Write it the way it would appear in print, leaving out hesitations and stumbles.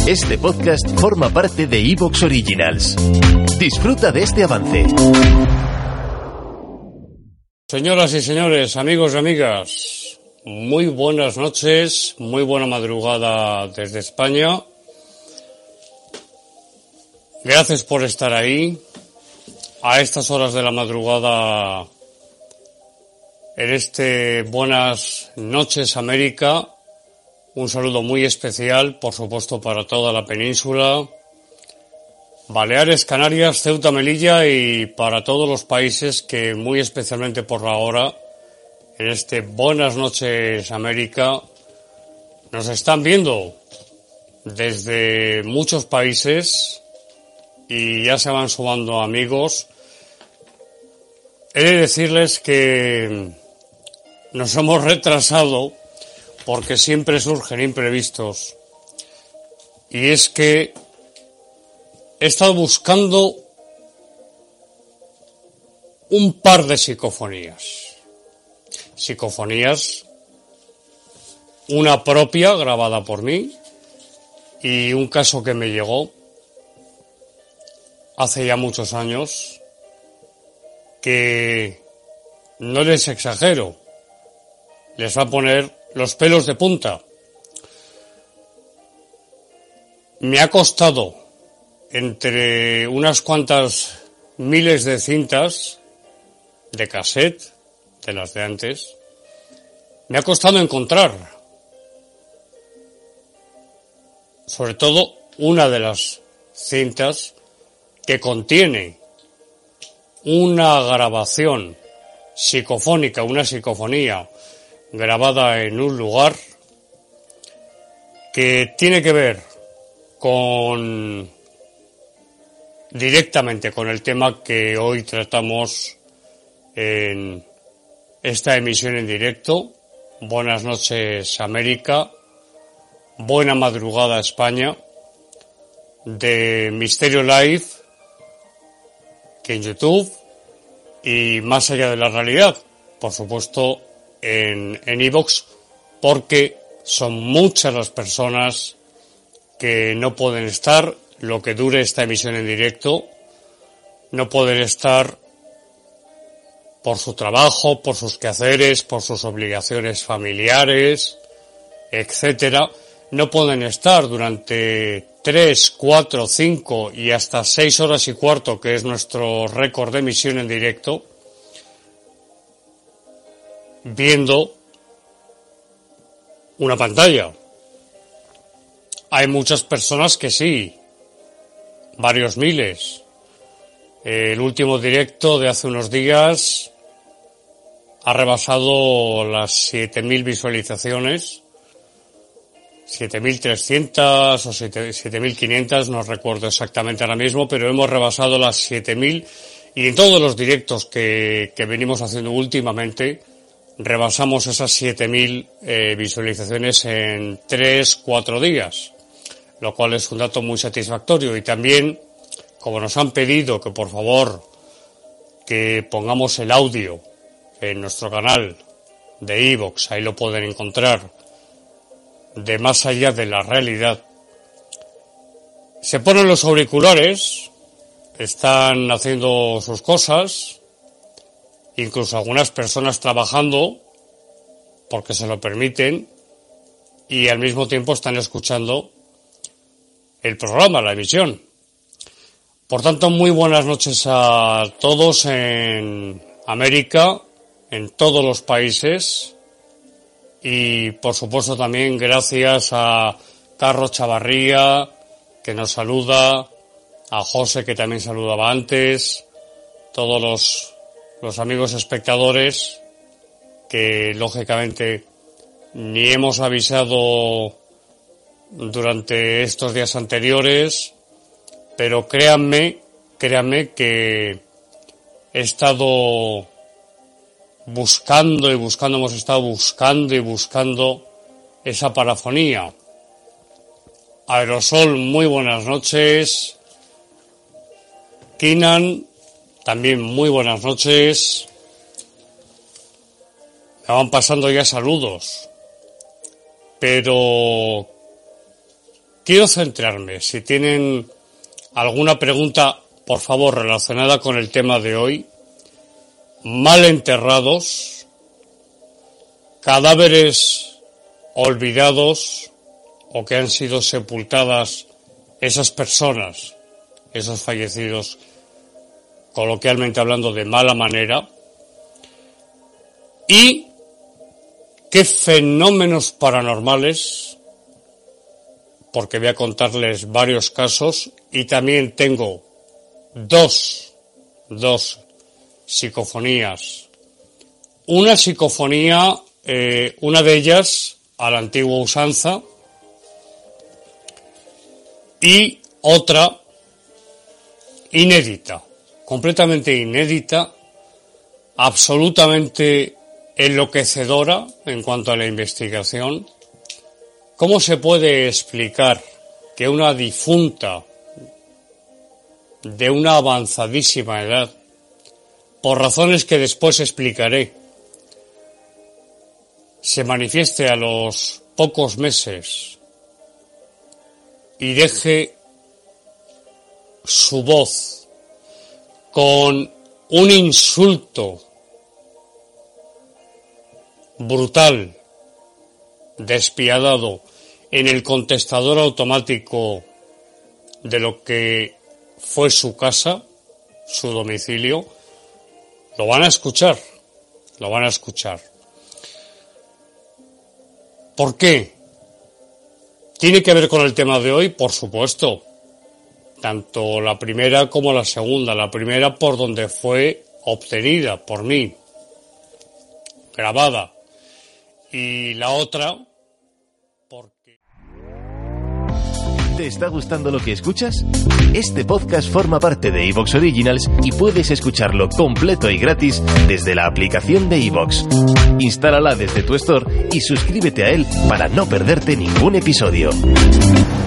Este podcast forma parte de Evox Originals. Disfruta de este avance. Señoras y señores, amigos y amigas, muy buenas noches, muy buena madrugada desde España. Gracias por estar ahí a estas horas de la madrugada en este Buenas noches América. Un saludo muy especial, por supuesto, para toda la península, Baleares, Canarias, Ceuta, Melilla y para todos los países que muy especialmente por la hora, en este Buenas noches América, nos están viendo desde muchos países y ya se van sumando amigos. He de decirles que nos hemos retrasado porque siempre surgen imprevistos, y es que he estado buscando un par de psicofonías, una propia grabada por mí y un caso que me llegó hace ya muchos años, que no les exagero, les va a poner los pelos de punta. Me ha costado entre unas cuantas miles de cintas de cassette, de las de antes, me ha costado encontrar, sobre todo una de las cintas que contiene una grabación psicofónica, una psicofonía grabada en un lugar que tiene que ver directamente con el tema que hoy tratamos en esta emisión en directo. Buenas noches América, buena madrugada España, de Misterio Live, que en YouTube y Más allá de la realidad, por supuesto en Evox, porque son muchas las personas que no pueden estar lo que dure esta emisión en directo, no pueden estar por su trabajo, por sus quehaceres, por sus obligaciones familiares, etcétera. No pueden estar durante 3, 4, 5 y hasta 6 horas y cuarto, que es nuestro récord de emisión en directo, viendo una pantalla. Hay muchas personas que sí, varios miles. El último directo de hace unos días ha rebasado las 7.000 visualizaciones, 7.300 o 7.500, no recuerdo exactamente ahora mismo, pero hemos rebasado las 7.000 y en todos los directos que venimos haciendo últimamente rebasamos esas 7.000 visualizaciones en 3-4 días, lo cual es un dato muy satisfactorio. Y también, como nos han pedido que por favor que pongamos el audio en nuestro canal de Evox, ahí lo pueden encontrar, de Más allá de la realidad, se ponen los auriculares, están haciendo sus cosas, incluso algunas personas trabajando porque se lo permiten y al mismo tiempo están escuchando el programa, la emisión. Por tanto, muy buenas noches a todos en América, en todos los países, y por supuesto también gracias a Carlos Chavarría, que nos saluda, a José, que también saludaba antes, todos los amigos espectadores que lógicamente ni hemos avisado durante estos días anteriores, pero créanme que he estado buscando, hemos estado buscando esa parafonía. Aerosol, muy buenas noches. Kinan, también muy buenas noches. Me van pasando ya saludos, pero quiero centrarme. Si tienen alguna pregunta, por favor, relacionada con el tema de hoy, mal enterrados, cadáveres olvidados o que han sido sepultadas esas personas, esos fallecidos, coloquialmente hablando, de mala manera, y qué fenómenos paranormales, porque voy a contarles varios casos, y también tengo dos psicofonías. Una psicofonía, una de ellas a la antigua usanza, y otra inédita, completamente inédita, absolutamente enloquecedora en cuanto a la investigación. ¿Cómo se puede explicar que una difunta de una avanzadísima edad, por razones que después explicaré, se manifieste a los pocos meses y deje su voz con un insulto brutal, despiadado, en el contestador automático de lo que fue su casa, su domicilio? Lo van a escuchar. ¿Por qué? ¿Tiene que ver con el tema de hoy? Por supuesto. Tanto la primera como la segunda. La primera por donde fue obtenida por mí, grabada. Y la otra porque... ¿Te está gustando lo que escuchas? Este podcast forma parte de iVoox Originals y puedes escucharlo completo y gratis desde la aplicación de iVoox. Instálala desde tu store y suscríbete a él para no perderte ningún episodio.